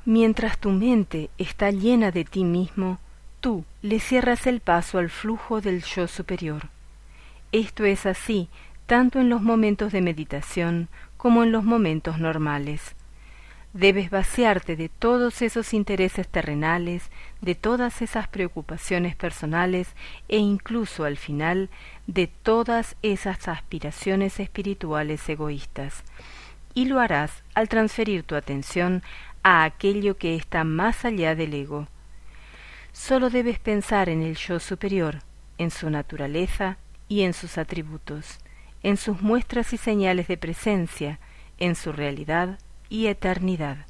Mientras tu mente está llena de ti mismo, tú le cierras el paso al flujo del yo superior. Esto es así tanto en los momentos de meditación como en los momentos normales. Debes vaciarte de todos esos intereses terrenales, de todas esas preocupaciones personales e incluso al final de todas esas aspiraciones espirituales egoístas. Y lo harás al transferir tu atención a aquello que está más allá del ego. Solo debes pensar en el yo superior, en su naturaleza y en sus atributos, en sus muestras y señales de presencia, en su realidad y eternidad.